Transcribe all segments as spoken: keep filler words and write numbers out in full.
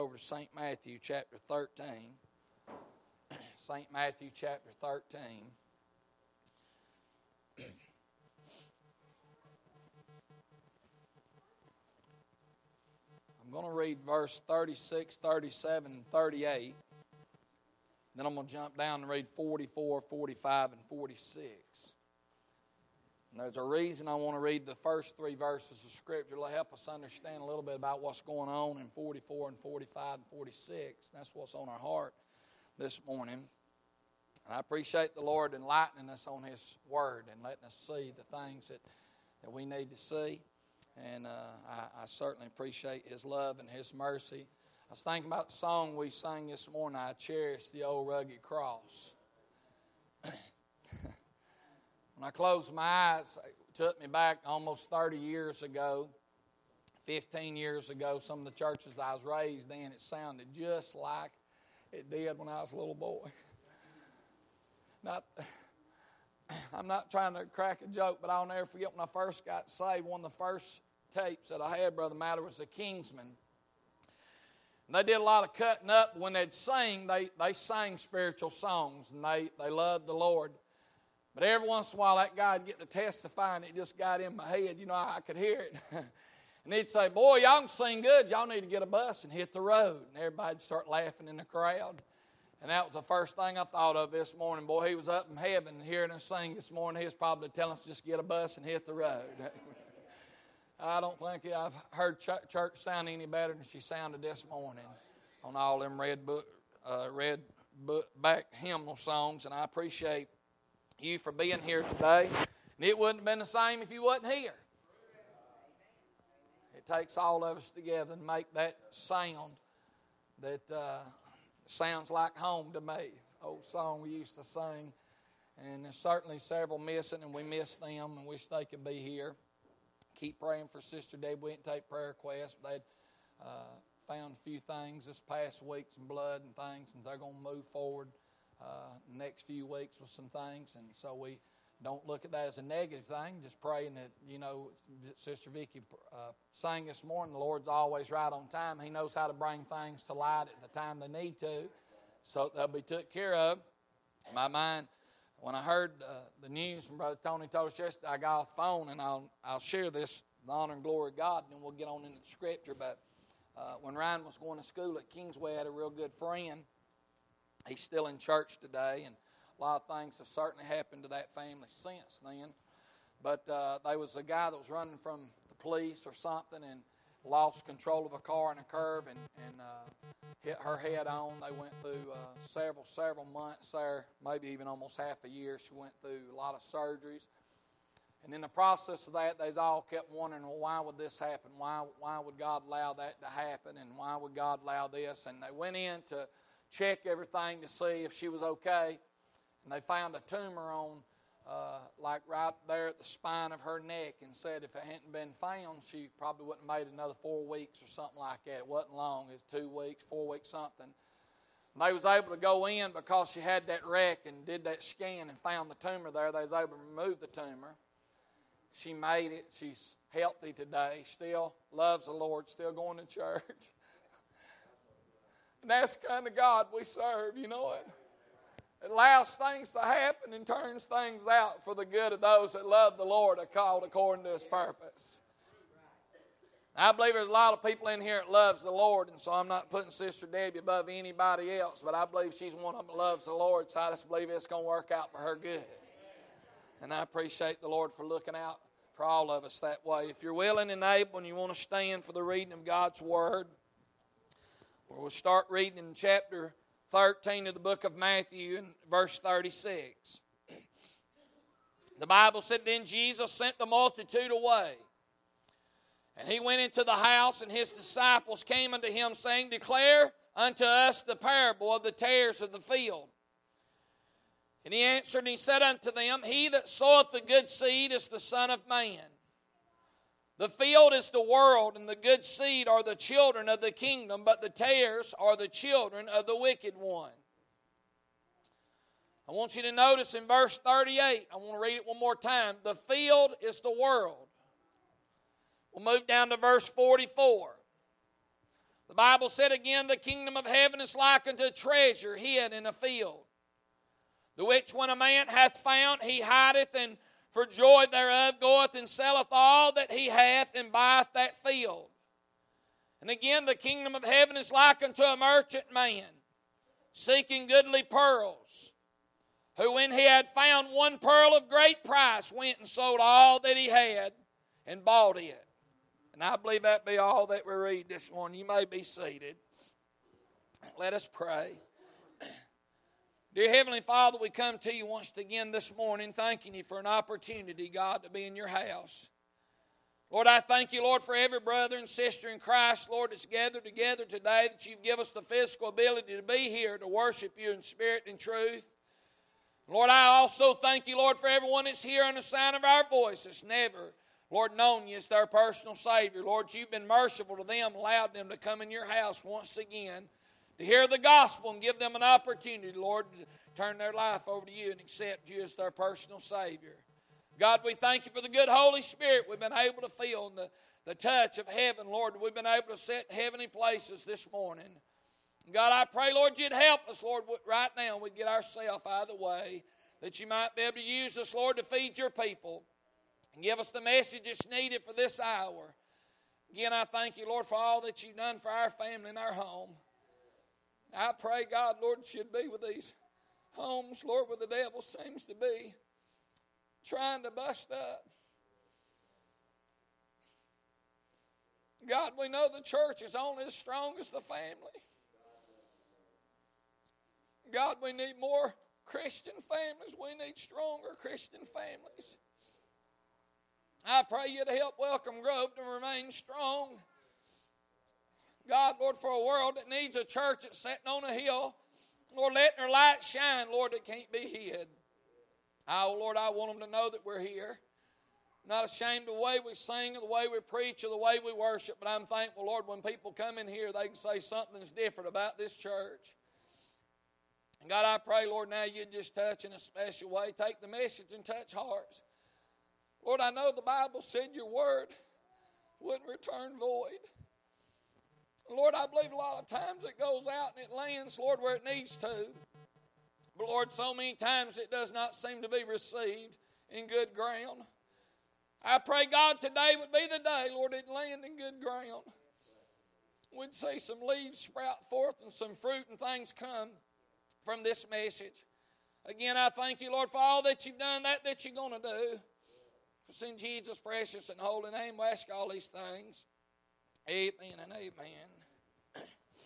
Over to Saint Matthew chapter thirteen. Saint Matthew chapter thirteen. I'm going to read verse thirty-six, thirty-seven, and thirty-eight. Then I'm going to jump down and read forty-four, forty-five, and forty-six. And there's a reason I want to read the first three verses of Scripture to help us understand a little bit about what's going on in forty-four and forty-five and forty-six. That's what's on our heart this morning. And I appreciate the Lord enlightening us on His Word and letting us see the things that, that we need to see. And uh, I, I certainly appreciate His love and His mercy. I was thinking about the song we sang this morning, I Cherish the Old Rugged Cross. When I closed my eyes, it took me back almost thirty years ago, fifteen years ago, some of the churches I was raised in, it sounded just like it did when I was a little boy. Not, I'm not trying to crack a joke, but I'll never forget when I first got saved, one of the first tapes that I had, Brother Matter, was the Kingsmen. And they did a lot of cutting up. When they'd sing, they, they sang spiritual songs, and they, they loved the Lord. But every once in a while, that guy would get to testify, and it just got in my head. You know, I could hear it. And he'd say, boy, y'all can sing good. Y'all need to get a bus and hit the road. And everybody would start laughing in the crowd. And that was the first thing I thought of this morning. Boy, he was up in heaven hearing us sing this morning. He was probably telling us just get a bus and hit the road. I don't think I've heard church sound any better than she sounded this morning on all them red book, uh, red book back hymnal songs. And I appreciate you for being here today. And it wouldn't have been the same if you wasn't here. It takes all of us together to make that sound that uh, sounds like home to me. Old song we used to sing. And there's certainly several missing, and we miss them and wish they could be here. Keep praying for Sister Debbie. We didn't take prayer requests. They'd uh, found a few things this past week, some blood and things, and they're going to move forward uh, the next few weeks with some things. And so we don't look at that as a negative thing, just praying that, you know, Sister Vicki uh, sang this morning, the Lord's always right on time. He knows how to bring things to light at the time they need to, so they'll be took care of. My mind, when I heard uh, the news from Brother Tony told us yesterday, I got off the phone, and I'll I'll share this, the honor and glory of God, and then we'll get on into the Scripture. But uh, when Ryan was going to school at Kingsway, I had a real good friend. He's still in church today, and a lot of things have certainly happened to that family since then. But uh, there was a guy that was running from the police or something and lost control of a car in a curve and, and uh, hit her head on. They went through uh, several, several months there, maybe even almost half a year. She went through a lot of surgeries. And in the process of that, they all kept wondering, well, why would this happen? Why, why would God allow that to happen? And why would God allow this? And they went in to check everything to see if she was okay. And they found a tumor on, uh, like right there at the spine of her neck, and said if it hadn't been found, she probably wouldn't have made another four weeks or something like that. It wasn't long. It was two weeks, four weeks, something. And they was able to go in because she had that wreck and did that scan and found the tumor there. They was able to remove the tumor. She made it. She's healthy today. Still loves the Lord. Still going to church. And that's the kind of God we serve, you know it. It allows things to happen and turns things out for the good of those that love the Lord are called according to His purpose. I believe there's a lot of people in here that loves the Lord, and so I'm not putting Sister Debbie above anybody else, but I believe she's one of them that loves the Lord, so I just believe it's going to work out for her good. And I appreciate the Lord for looking out for all of us that way. If you're willing and able and you want to stand for the reading of God's Word, we'll start reading in chapter thirteen of the book of Matthew and verse thirty-six. The Bible said, then Jesus sent the multitude away. And he went into the house, and his disciples came unto him, saying, declare unto us the parable of the tares of the field. And he answered, and he said unto them, he that soweth the good seed is the Son of Man. The field is the world, and the good seed are the children of the kingdom, but the tares are the children of the wicked one. I want you to notice in verse thirty-eight, I want to read it one more time. The field is the world. We'll move down to verse forty-four. The Bible said again, the kingdom of heaven is like unto a treasure hid in a field, the which when a man hath found, he hideth, and for joy thereof goeth and selleth all that he hath, and buyeth that field. And again, the kingdom of heaven is like unto a merchant man, seeking goodly pearls, who when he had found one pearl of great price, went and sold all that he had, and bought it. And I believe that be all that we read this morning. You may be seated. Let us pray. Dear Heavenly Father, we come to you once again this morning, thanking you for an opportunity, God, to be in your house. Lord, I thank you, Lord, for every brother and sister in Christ, Lord, that's gathered together today, that you've given us the physical ability to be here to worship you in spirit and truth. Lord, I also thank you, Lord, for everyone that's here on the sound of our voice that's never, Lord, known you as their personal Savior. Lord, you've been merciful to them, allowed them to come in your house once again to hear the gospel and give them an opportunity, Lord, to turn their life over to you and accept you as their personal Savior. God, we thank you for the good Holy Spirit we've been able to feel in the, the touch of heaven, Lord. We've been able to sit in heavenly places this morning. God, I pray, Lord, you'd help us, Lord, right now. We'd get ourselves out of the way, that you might be able to use us, Lord, to feed your people and give us the message that's needed for this hour. Again, I thank you, Lord, for all that you've done for our family and our home. I pray, God, Lord, you'd be with these homes, Lord, where the devil seems to be trying to bust up. God, we know the church is only as strong as the family. God, we need more Christian families. We need stronger Christian families. I pray you to help Welcome Grove to remain strong. God, Lord, for a world that needs a church that's sitting on a hill, Lord, letting their light shine, Lord, that can't be hid. Oh, Lord, I want them to know that we're here. Not ashamed of the way we sing, or the way we preach, or the way we worship, but I'm thankful, Lord, when people come in here, they can say something's different about this church. And God, I pray, Lord, now you'd just touch in a special way. Take the message and touch hearts. Lord, I know the Bible said your word wouldn't return void. Lord, I believe a lot of times it goes out and it lands, Lord, where it needs to. But Lord, so many times it does not seem to be received in good ground. I pray, God, today would be the day, Lord, it land in good ground. We'd see some leaves sprout forth and some fruit and things come from this message. Again, I thank you, Lord, for all that you've done, that that you're going to do. For in Jesus' precious and holy name, we ask all these things. Amen and amen.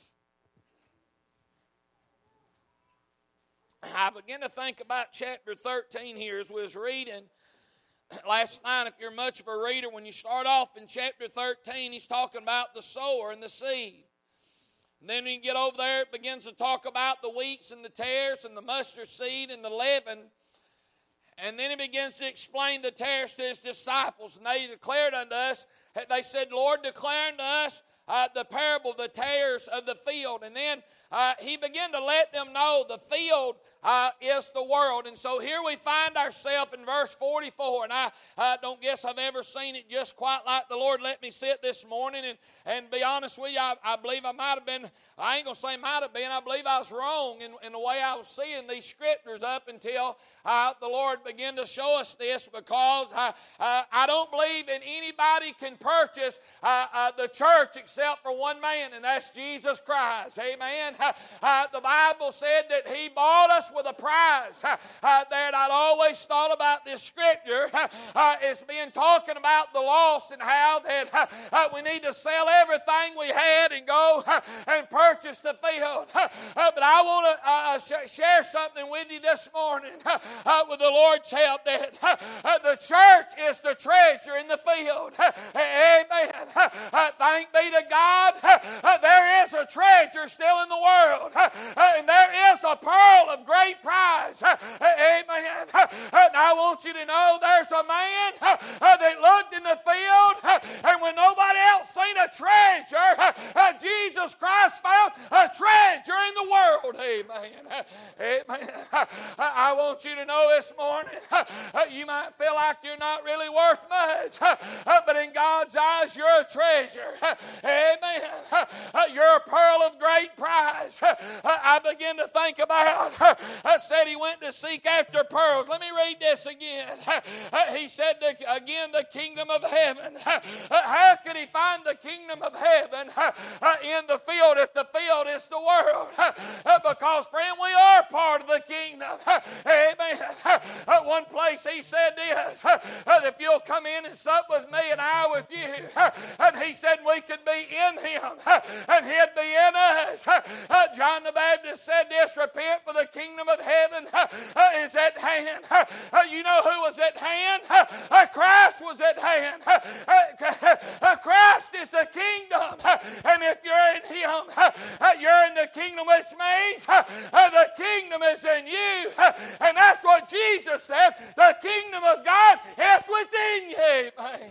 I begin to think about chapter thirteen here as we was reading last night. If you're much of a reader, when you start off in chapter thirteen, he's talking about the sower and the seed. And then when you get over there, it begins to talk about the wheats and the tares and the mustard seed and the leaven. And then he begins to explain the tares to his disciples. And they declared unto us, they said, Lord, declare unto us uh, the parable of the tares of the field. And then uh, he began to let them know the field uh, is the world. And so here we find ourselves in verse forty-four. And I uh, don't guess I've ever seen it just quite like the Lord let me sit this morning. And, and be honest with you, I, I believe I might have been, I ain't going to say might have been, I believe I was wrong in, in the way I was seeing these scriptures up until uh, the Lord began to show us this, because uh, uh, I don't believe that anybody can purchase uh, uh, the church except for one man, and that's Jesus Christ. Amen. Uh, uh, the Bible said that He bought us with a price. Uh, uh, that I'd always thought about this scripture. Uh, uh, it's been talking about the lost and how that uh, uh, we need to sell everything we had and go uh, and purchase the field. Uh, uh, but I want to uh, sh- share something with you this morning uh, uh, with the Lord's help, that uh, uh, the church is the treasure in the field. Uh, amen. Uh, uh, thank be to God. Uh, uh, there is a treasure still in the world. Uh, uh, and there is a pearl of great price. Uh, uh, amen. Uh, uh, and I want you to know there's a man uh, uh, that looked in the field, uh, and when nobody else seen a treasure, uh, uh, Jesus Christ found a treasure. treasure in the world. Amen. Amen. I want you to know this morning, you might feel like you're not really worth much, but in God's eyes, you're a treasure. Amen. You're a pearl of great price. I begin to think about, I said he went to seek after pearls. Let me read this again. He said again, the kingdom of heaven. How could he find the kingdom of heaven in the field if the field is the world? Because, friend, we are part of the kingdom. Amen. One place he said this, if you'll come in and sup with me and I with you. And he said we could be in him and he'd be in us. John the Baptist said this, repent for the kingdom of heaven is at hand. You know who was at hand? Christ was at hand. Christ is the kingdom. And if you're in him, you're in the kingdom, which means the kingdom is in you. And that's what Jesus said. The kingdom of God is within you. Amen.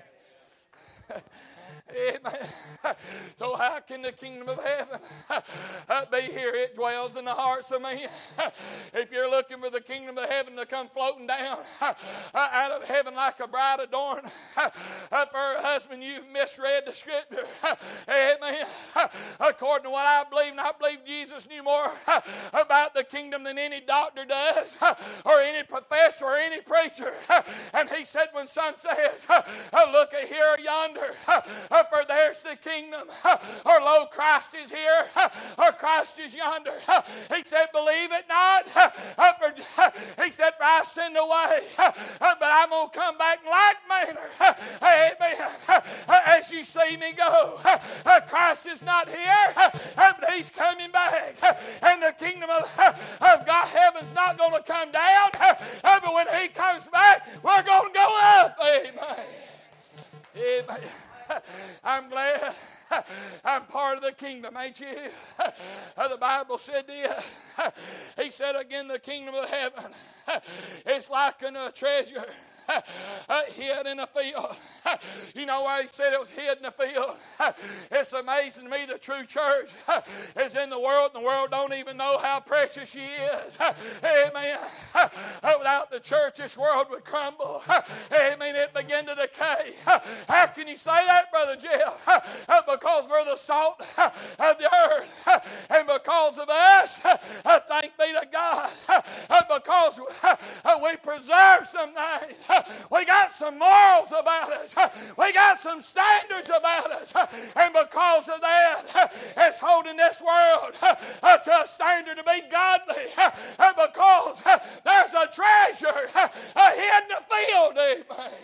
Amen. So how can the kingdom of heaven be here? It dwells in the hearts of men. If you're looking for the kingdom of heaven to come floating down out of heaven like a bride adorned for her husband, you've misread the scripture. Amen. According to what I believe, and I believe Jesus knew more about the kingdom than any doctor does, or any professor, or any preacher. And he said, when son says, look at here yonder, for there's the kingdom, or lo, Christ is here, or Christ is yonder. He said, believe it not. He said, for I send away, but I'm going to come back in like manner. Amen. As you see me go, Christ is not here, but he's coming back. And the kingdom of, of God, heaven's not going to come down, but when he comes back, we're going to go up. Amen. Amen. I'm glad I'm part of the kingdom, ain't you? The Bible said this. He said again, the kingdom of heaven, it's like a treasure hid in a field. You know why he said it was hid in the field? It's amazing to me the true church is in the world, and the world don't even know how precious she is. Amen. Without the church, this world would crumble. Amen. It began to decay. How can you say that, Brother Jeff? Because we're the salt of the earth. And because of us, thank be to God, because we preserve some things. We got some morals about us. We got some standards about us. And because of that, it's holding this world to a standard to be godly. Because there's a treasure hid in the field. Amen.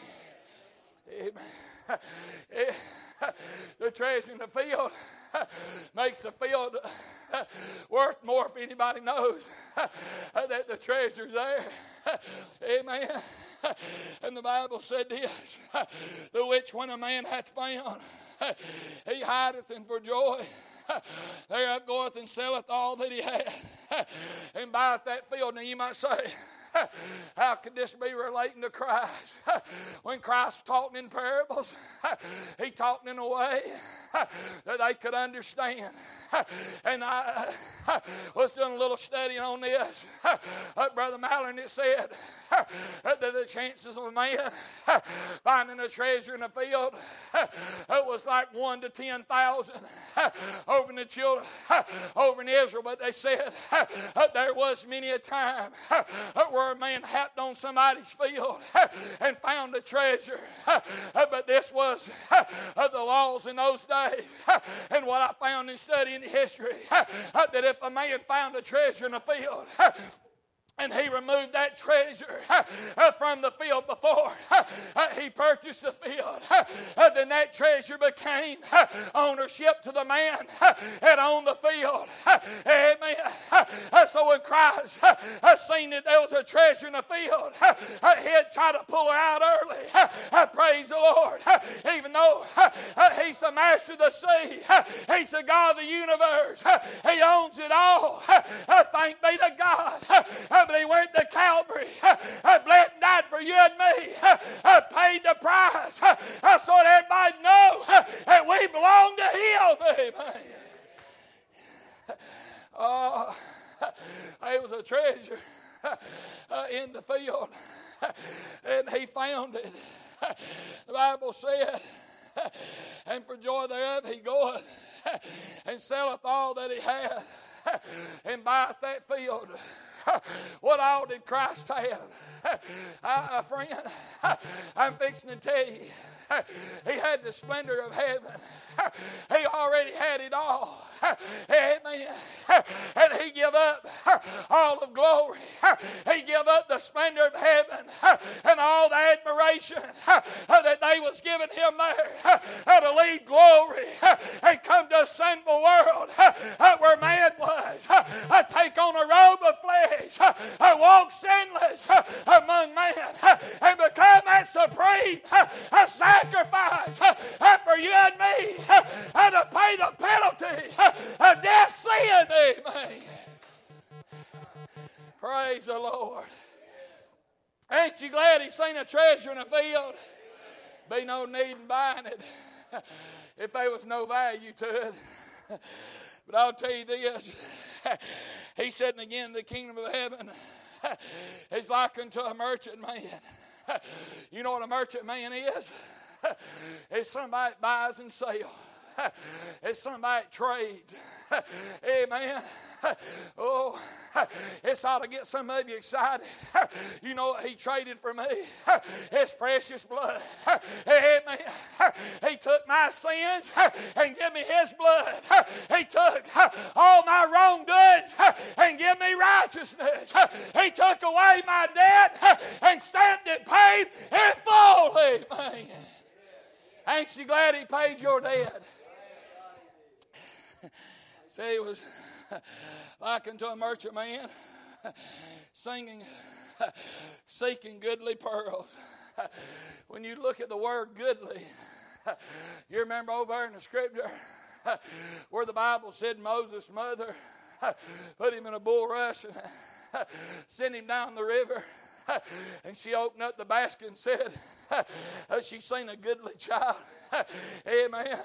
Amen. The treasure in the field makes the field worth more if anybody knows that the treasure's there. Amen. And the Bible said this, the which when a man hath found, he hideth, and for joy thereof goeth and selleth all that he hath, and buyeth that field. Now you might say, how could this be relating to Christ? When Christ talked in parables, he talked in a way that they could understand. And I was doing a little studying on this. Brother Mallon, it said that the chances of a man finding a treasure in a field was like one to ten thousand over in the children, over in Israel. But they said there was many a time where a man happed on somebody's field and found a treasure. But this was the laws in those days. And what I found in studying history, that if a man found a treasure in a field, and he removed that treasure uh, from the field before uh, he purchased the field, uh, then that treasure became uh, ownership to the man uh, that owned the field. Uh, amen. Uh, so when Christ uh, seen that there was a treasure in the field, uh, uh, he'd try to pull her out early. Uh, uh, praise the Lord. Uh, even though uh, uh, he's the master of the sea, uh, he's the God of the universe, uh, he owns it all. Uh, uh, thank be to God. Uh, uh, But he went to Calvary, uh, bled and died for you and me, uh, paid the price, uh, so that everybody know uh, that we belong to him. Amen. there was a treasure uh, in the field, and he found it. The Bible said, and for joy thereof he goeth and selleth all that he hath and buyeth that field. What all did Christ have? Uh, friend, I'm fixing to tell you, he had the splendor of heaven. He already had it all. Amen. And he gave up all of glory. He gave up the splendor of heaven and all the admiration that they was giving him there to leave glory and come to a sinful world where man was. Take on a robe of flesh, walk sinless among men, and become that supreme sacrifice for you and me, and to pay the penalty of death's sin. Amen. Praise the Lord. Ain't you glad he's seen a treasure in a field? Be no need in buying it if there was no value to it. But I'll tell you this, he said again, the kingdom of heaven is like unto a merchant man. You know what a merchant man is? It's somebody that buys and sells. It's somebody that trades. Amen. Oh, it's ought to get some of you excited. You know what he traded for me? His precious blood. Amen. He took my sins and gave me his blood. He took all my wrongdoings and gave me righteousness. He took away my debt and stamped it paid in full. Amen. Ain't you glad he paid your debt? See, it was like unto a merchant man singing, seeking goodly pearls. When you look at the word goodly, you remember over there in the scripture where the Bible said Moses' mother put him in a bulrush and sent him down the river, and she opened up the basket and said she seen a goodly child. Amen.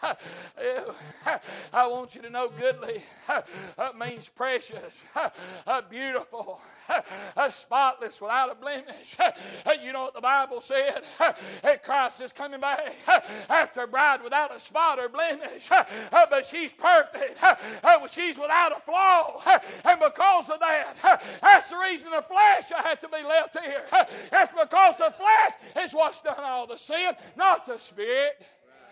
I want you to know goodly uh, means precious, uh, beautiful, uh, spotless, without a blemish. Uh, you know what the Bible said? Uh, Christ is coming back uh, after a bride without a spot or blemish. Uh, uh, but she's perfect. Uh, uh, she's without a flaw. Uh, and because of that, uh, that's the reason the flesh had to be left here. Uh, it's because the flesh is what's done all the sin, not the Spirit.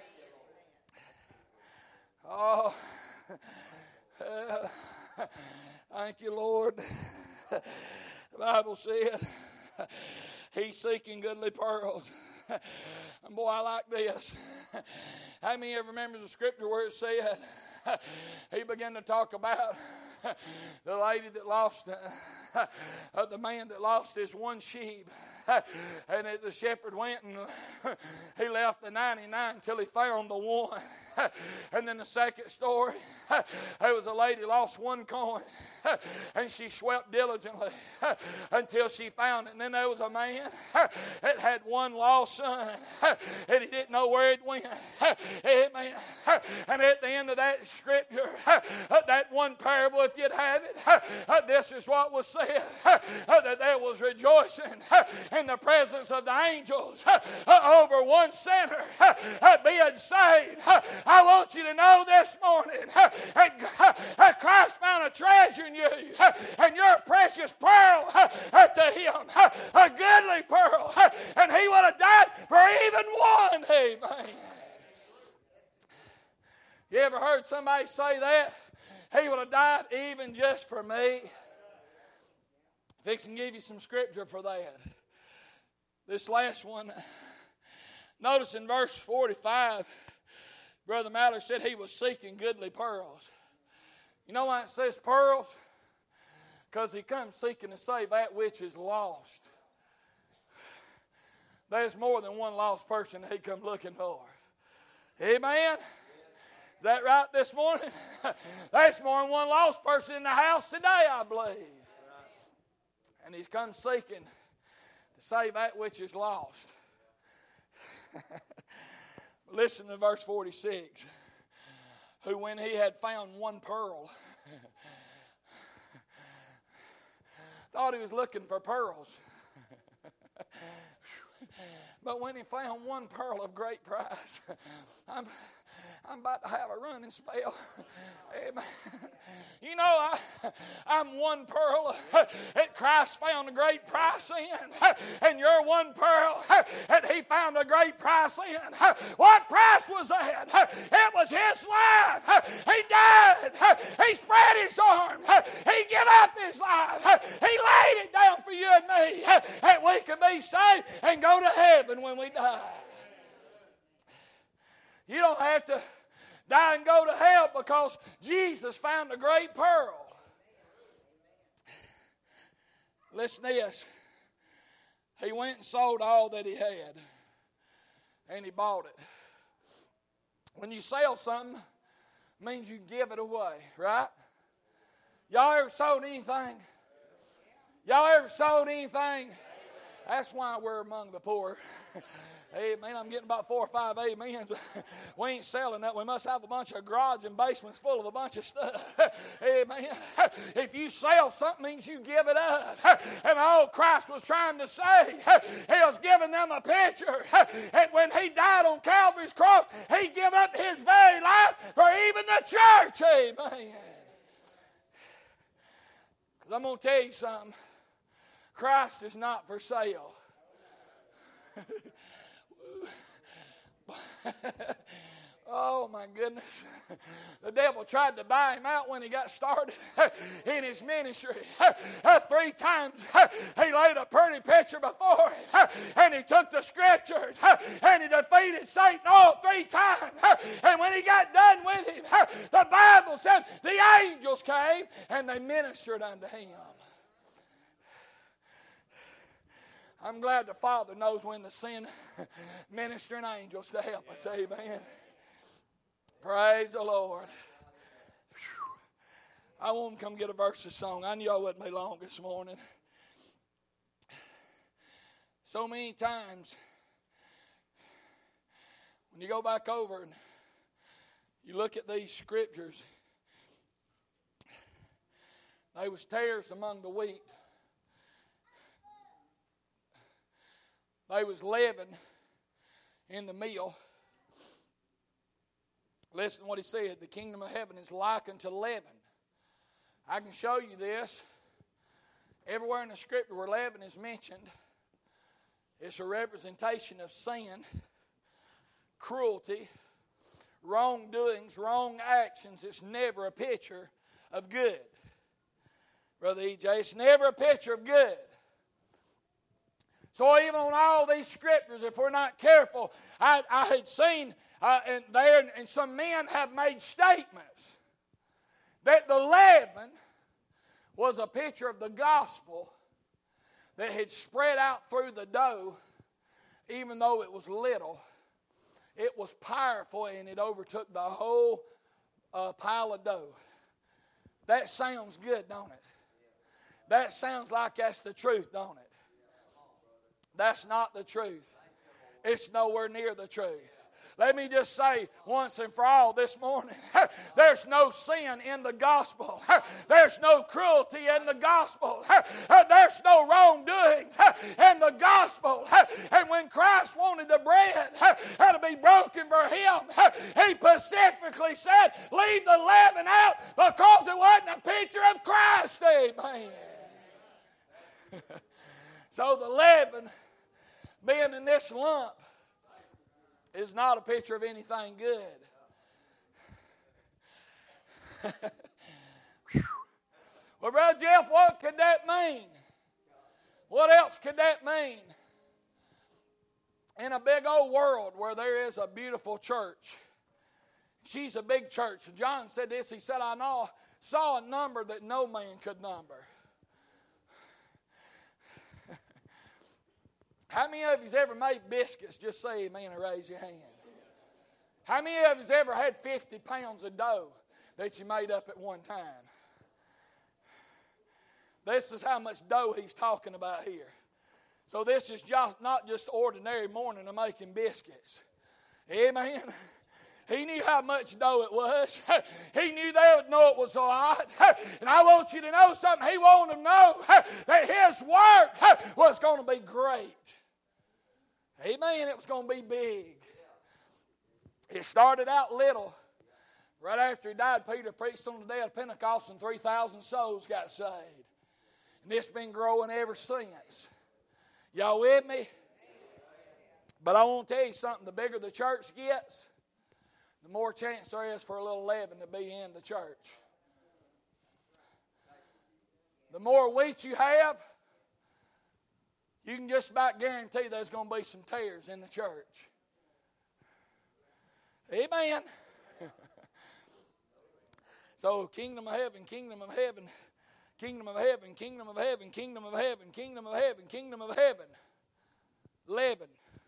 Oh, uh, thank you, Lord. The Bible said he's seeking goodly pearls. And boy, I like this. How many ever remembers the scripture where it said he began to talk about the lady that lost, uh, the man that lost his one sheep. And the shepherd went and he left the ninety-nine until he found the one. And then the second story, there was a lady lost one coin, and she swept diligently until she found it. And then there was a man that had one lost son, and he didn't know where it went. Amen. And at the end of that scripture, that one parable, if you'd have it, this is what was said, that there was rejoicing in the presence of the angels over one sinner being saved. I want you to know this morning that Christ found a treasure in you, and you're a precious pearl to him, a goodly pearl, and he would have died for even one. Amen. You ever heard somebody say that? He would have died even just for me. Fix and give you some scripture for that. This last one, notice in verse forty-five, Brother Mallard said he was seeking goodly pearls. You know why it says pearls? Because he comes seeking to save that which is lost. There's more than one lost person that he come looking for. Amen? Is that right this morning? There's more than one lost person in the house today, I believe. And he's come seeking to save that which is lost. Listen to verse forty-six. Who, when he had found one pearl, Thought he was looking for pearls. But when he found one pearl of great price, I'm, I'm about to have a running spell. Amen. You know, I, I'm one pearl that Christ found a great price in, and you're one pearl that He found a great price in. What price was that? It was His life. He died. He spread His arms. He gave up His life. He laid it down for you and me, that we could be saved and go to heaven when we die. You don't have to die and go to hell because Jesus found a great pearl. Listen to this. He went and sold all that he had, and he bought it. When you sell something, it means you give it away, right? Y'all ever sold anything? Y'all ever sold anything? That's why we're among the poor. Amen. I'm getting about four or five amens. We ain't selling that. We must have a bunch of garage and basements full of a bunch of stuff. Amen. If you sell something, means you give it up. And all Christ was trying to say, He was giving them a picture. And when He died on Calvary's cross, He gave up His very life for even the church. Amen. Because I'm going to tell you something. Christ is not for sale. Oh my goodness. The devil tried to buy him out when he got started in his ministry. Three times he laid a pretty picture before him, and he took the scriptures and he defeated Satan all three times. And when he got done with him, the Bible said the angels came and they ministered unto him. I'm glad the Father knows when to send ministering angels to help us. Amen. Praise the Lord. Whew. I want to come get a verse of song. I knew I wouldn't be long this morning. So many times, when you go back over and you look at these scriptures, they was tares among the wheat. They was leaven in the meal. Listen to what he said. The kingdom of heaven is likened to leaven. I can show you this. Everywhere in the scripture where leaven is mentioned, it's a representation of sin, cruelty, wrongdoings, wrong actions. It's never a picture of good. Brother E J, it's never a picture of good. So even on all these scriptures, if we're not careful, I, I had seen uh, and there, and some men have made statements that the leaven was a picture of the gospel that had spread out through the dough, even though it was little. It was powerful, and it overtook the whole uh, pile of dough. That sounds good, don't it? That sounds like that's the truth, don't it? That's not the truth. It's nowhere near the truth. Let me just say once and for all this morning, there's no sin in the gospel. There's no cruelty in the gospel. There's no wrongdoings in the gospel. And when Christ wanted the bread to be broken for him, he specifically said, leave the leaven out because it wasn't a picture of Christ. Amen. So the leaven being in this lump is not a picture of anything good. Well, Brother Jeff, what could that mean? What else could that mean? In a big old world where there is a beautiful church. She's a big church. John said this. He said, I know, saw a number that no man could number. How many of you's ever made biscuits? Just say amen and raise your hand. How many of you's ever had fifty pounds of dough that you made up at one time? This is how much dough he's talking about here. So this is just not just ordinary morning of making biscuits. Amen. He knew how much dough it was. He knew they would know it was a lot. And I want you to know something. He wanted them to know that his work was going to be great. Amen. It was going to be big. It started out little. Right after he died, Peter preached on the day of Pentecost and three thousand souls got saved. And it's been growing ever since. Y'all with me? But I want to tell you something. The bigger the church gets, the more chance there is for a little leaven to be in the church. The more wheat you have, you can just about guarantee there's going to be some tares in the church. Amen. So, kingdom of heaven, kingdom of heaven, kingdom of heaven, kingdom of heaven, kingdom of heaven, kingdom of heaven, kingdom of heaven. Leaven.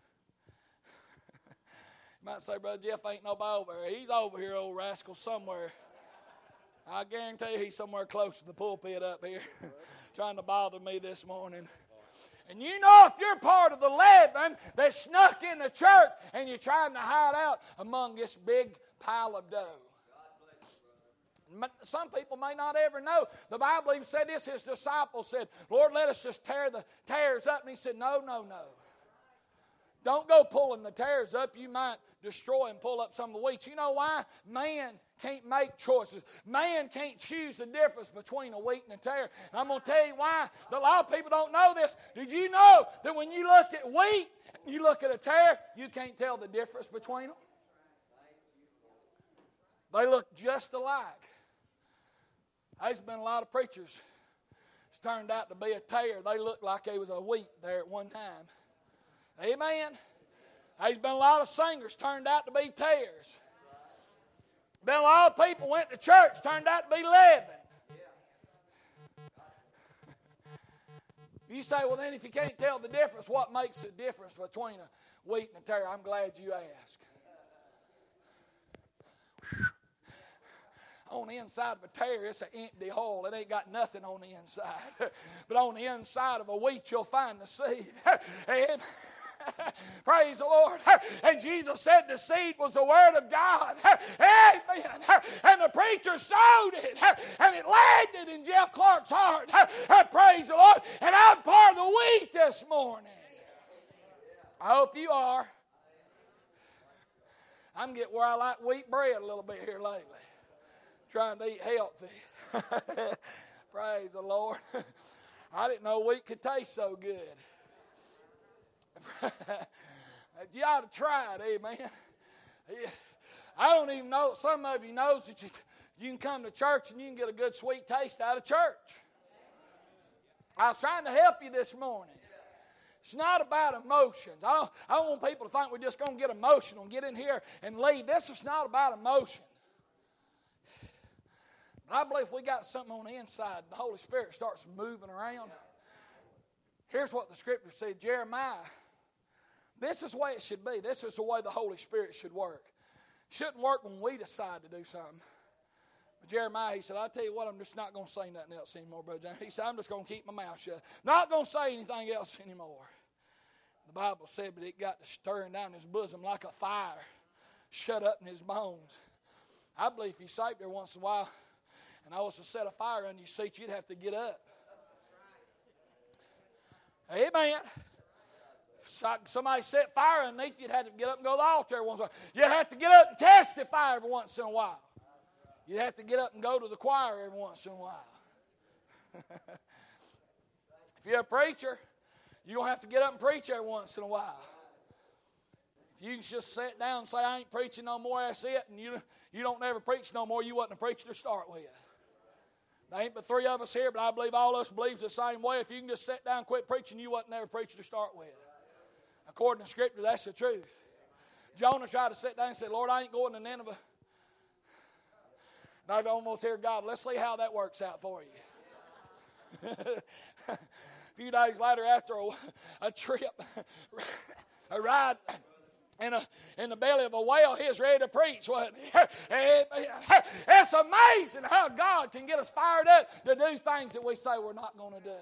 You might say, Brother Jeff ain't nobody over here. He's over here, old rascal, somewhere. I guarantee you he's somewhere close to the pulpit up here, trying to bother me this morning. And you know if you're part of the leaven that snuck in the church and you're trying to hide out among this big pile of dough. Some people may not ever know. The Bible even said this. His disciples said, Lord, let us just tear the tares up. And he said, no, no, no. Don't go pulling the tares up. You might destroy and pull up some of the wheat. You know why? Man can't make choices. Man can't choose the difference between a wheat and a tare. And I'm going to tell you why. A lot of people don't know this. Did you know that when you look at wheat and you look at a tare, you can't tell the difference between them? They look just alike. There's been a lot of preachers. It's turned out to be a tare. They looked like it was a wheat there at one time. Amen. There's been a lot of singers turned out to be tares. Been a lot of people went to church turned out to be leaven. You say, well, then if you can't tell the difference, what makes the difference between a wheat and a tare? I'm glad you asked. On the inside of a tare, it's an empty hole. It ain't got nothing on the inside. But on the inside of a wheat, you'll find the seed. And praise the Lord. And Jesus said the seed was the Word of God. Amen. And the preacher sowed it. And it landed in Jeff Clark's heart. Praise the Lord. And I'm part of the wheat this morning. I hope you are. I'm getting where I like wheat bread a little bit here lately. Trying to eat healthy. Praise the Lord. I didn't know wheat could taste so good. You ought to try it, amen. I don't even know, some of you knows that you, you can come to church and you can get a good sweet taste out of church. I was trying to help you this morning. It's not about emotions. I don't, I don't want people to think we're just going to get emotional and get in here and leave. This is not about emotion. But I believe if we got something on the inside, the Holy Spirit starts moving around. Here's what the Scripture said, Jeremiah. This is the way it should be. This is the way the Holy Spirit should work. It shouldn't work when we decide to do something. But Jeremiah, he said, I'll tell you what, I'm just not going to say nothing else anymore, Brother James. He said, I'm just going to keep my mouth shut. Not going to say anything else anymore. The Bible said, but it got to stirring down his bosom like a fire, shut up in his bones. I believe if you sat there once in a while, and I was to set a fire under your seat, you'd have to get up. Amen. If somebody set fire underneath, you'd have to get up and go to the altar every once in a while. You'd have to get up and testify every once in a while. You'd have to get up and go to the choir every once in a while. If you're a preacher, you're going to have to get up and preach every once in a while. If you just sit down and say, I ain't preaching no more, that's it, and you, you don't never preach no more, you wasn't a preacher to start with. There ain't but three of us here, but I believe all of us believes the same way. If you can just sit down and quit preaching, you wasn't never a preacher to start with. According to Scripture, that's the truth. Jonah tried to sit down and said, Lord, I ain't going to Nineveh. And I almost hear God, let's see how that works out for you. A few days later, after a, a trip, a ride in, a, in the belly of a whale, he was ready to preach, wasn't he? It's amazing how God can get us fired up to do things that we say we're not going to do.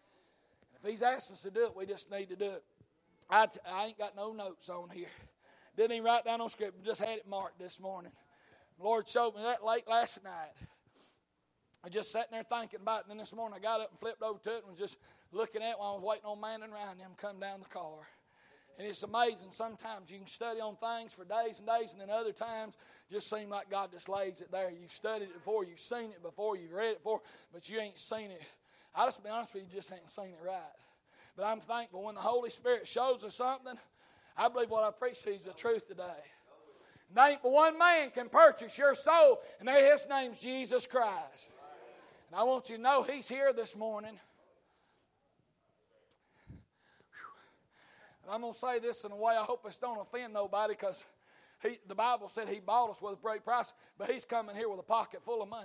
If He's asked us to do it, we just need to do it. I, t- I ain't got no notes on here. Didn't even write down on script. Just had it marked this morning. The Lord showed me that late last night. I just sat there thinking about it. And then this morning I got up and flipped over to it and was just looking at it while I was waiting on Man and Ryan them come down the car. And it's amazing. Sometimes you can study on things for days and days, and then other times just seem like God just lays it there. You've studied it before, you've seen it before, you've read it before, but you ain't seen it. I'll just be honest with you, you just ain't seen it right. But I'm thankful when the Holy Spirit shows us something, I believe what I preach to you is the truth today. And there ain't but one man can purchase your soul, and his name's Jesus Christ. And I want you to know He's here this morning. And I'm going to say this in a way I hope this don't offend nobody, because he, the Bible said He bought us with a great price, but He's coming here with a pocket full of money.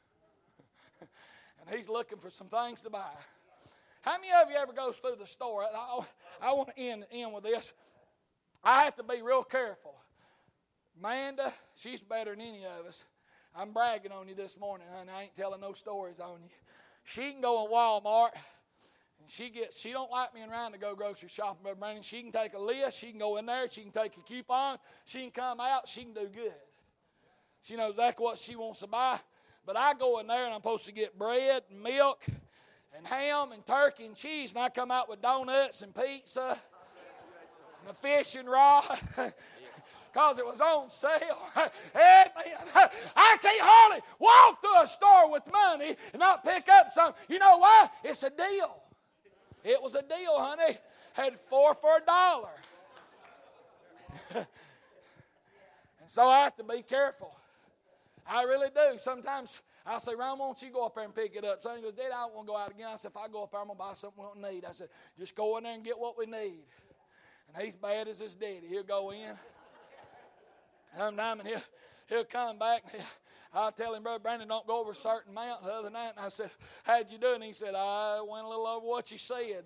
And He's looking for some things to buy. How many of you ever goes through the store? I, I want to end, end with this. I have to be real careful. Amanda, she's better than any of us. I'm bragging on you this morning, honey. I ain't telling no stories on you. She can go in Walmart. She gets. She don't like me and Ryan to go grocery shopping, but Brandon, she can take a list. She can go in there. She can take a coupon. She can come out. She can do good. She knows exactly what she wants to buy. But I go in there and I'm supposed to get bread and milk and ham and turkey and cheese, and I come out with donuts and pizza and a fishing rod because it was on sale. Amen. I can't hardly walk through a store with money and not pick up something. You know why? It's a deal. It was a deal, honey. Had four for a dollar. And so I have to be careful. I really do. Sometimes I say, Ryan, why don't you go up there and pick it up? So he goes, Dad, I don't want to go out again. I said, if I go up there, I'm going to buy something we don't need. I said, just go in there and get what we need. And he's bad as his daddy. He'll go in. Sometime and he'll, he'll come back and he'll, I'll tell him, Brother Brandon, don't go over a certain amount the other night. And I said, how'd you do? And he said, I went a little over what you said.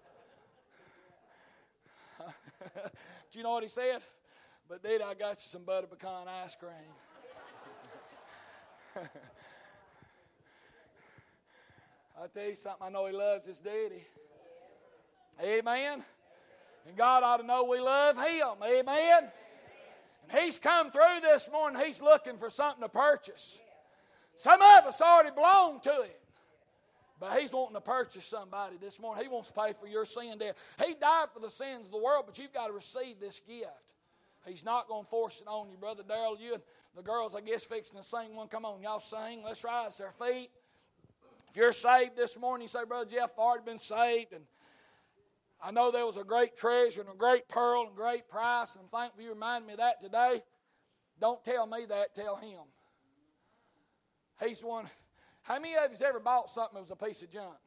Do you know what he said? But, Dad, I got you some butter pecan ice cream. I'll tell you something, I know he loves his daddy. Amen. And God ought to know we love Him. Amen. And He's come through this morning. He's looking for something to purchase. Some of us already belong to Him. But He's wanting to purchase somebody this morning. He wants to pay for your sin debt. He died for the sins of the world, but you've got to receive this gift. He's not going to force it on you. Brother Darrell, you and the girls, I guess, fixing to sing one. Come on, y'all sing. Let's rise to our feet. If you're saved this morning, you say, Brother Jeff, I've already been saved, and I know there was a great treasure and a great pearl and great price, and I'm thankful you reminded me of that today. Don't tell me that, tell Him. He's the one. How many of you's ever bought something that was a piece of junk?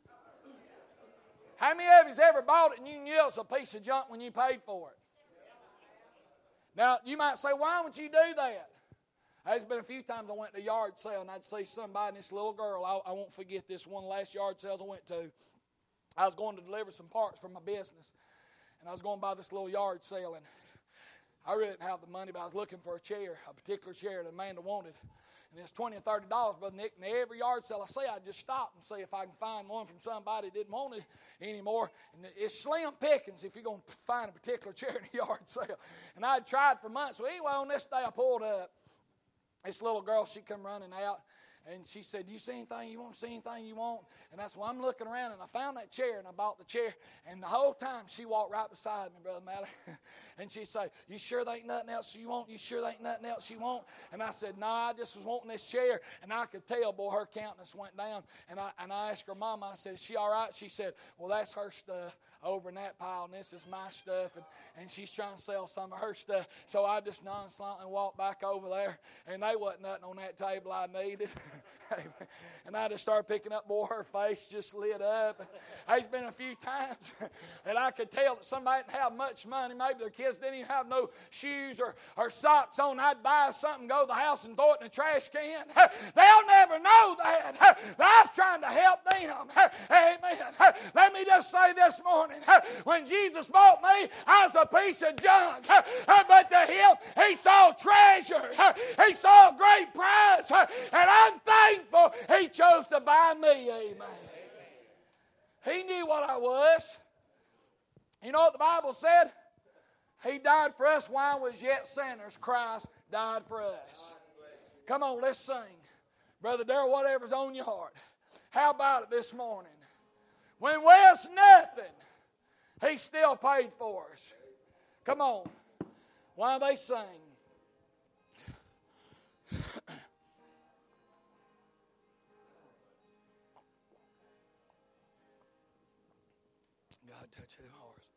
How many of you's ever bought it and you knew it was a piece of junk when you paid for it? Now, you might say, why would you do that? There's been a few times I went to a yard sale and I'd see somebody, and this little girl, I, I won't forget this one last yard sales I went to. I was going to deliver some parts for my business, and I was going by this little yard sale, and I really didn't have the money, but I was looking for a chair, a particular chair that Amanda wanted. And it's twenty or thirty dollars, Brother Nick, and every yard sale I see, I just stop and see if I can find one from somebody that didn't want it anymore. And it's slim pickings if you're going to find a particular chair in a yard sale. And I'd tried for months. So anyway, on this day I pulled up. This little girl, she come running out, and she said, you see anything you want? See anything you want? And that's why I'm looking around, and I found that chair, and I bought the chair. And the whole time, she walked right beside me, Brother Malley. And she'd say, you sure there ain't nothing else you want? You sure there ain't nothing else you want? And I said, no, nah, I just was wanting this chair. And I could tell, boy, her countenance went down. And I, and I asked her mama, I said, is she all right? She said, well, that's her stuff over in that pile, and this is my stuff, and, and she's trying to sell some of her stuff. So I just nonchalantly walked back over there, and there wasn't nothing on that table I needed. And I just started picking up, boy, her face just lit up. And there's been a few times that I could tell that somebody didn't have much money. Maybe their kids didn't even have no shoes or, or socks on. I'd buy something, go to the house and throw it in the trash can. They'll never know that. But I was trying to help them. Amen. Let me just say this morning, when Jesus bought me, I was a piece of junk. But to Him, He saw treasure. He saw a great prize. And I'm thankful He chose to buy me. Amen. He knew what I was. You know what the Bible said? He died for us while we was yet sinners. Christ died for us. Come on, let's sing. Brother Darrell, whatever's on your heart. How about it this morning? When we was nothing, He still paid for us. Come on. While they sing. God touch their hearts.